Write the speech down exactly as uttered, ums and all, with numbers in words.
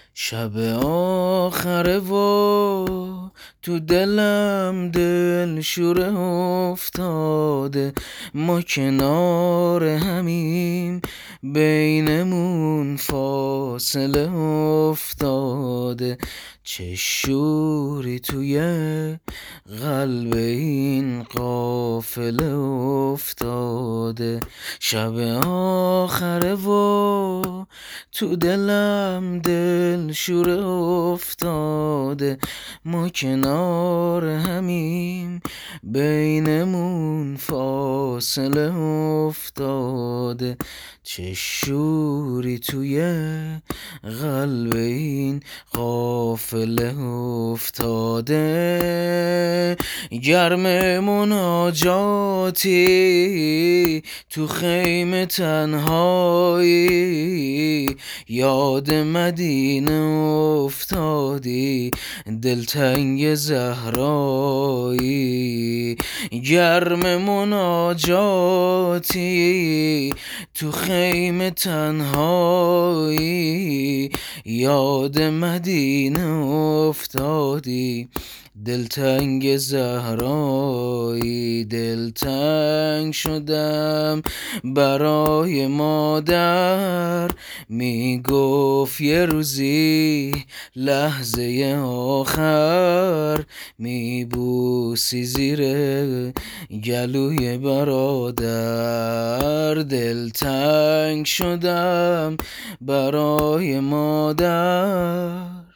شب آخره و تو دلم دل شوره افتاده، ما کنار همیم بینمون فاصله افتاده. چه شوری توی قلب این قافله افتاده. شب آخره و تو دلم دل شوره افتاده، ما کنار همیم بینمون فاصله افتاده. چه شوری توی قلب این قافله افتاده. گرم مناجاتی تو خیمه تنهایی، یاد مدینه افتادی دلتنگ زهرایی. گرم مناجاتی تو خیمه تنهایی، یاد مدینه افتادی دلتنگ زهرایی. دلتنگ شدم برای مادر، میگفت یه روزی لحظه آخر میبوسی زیر گلوی برادر. دلتنگ شدم برای مادر.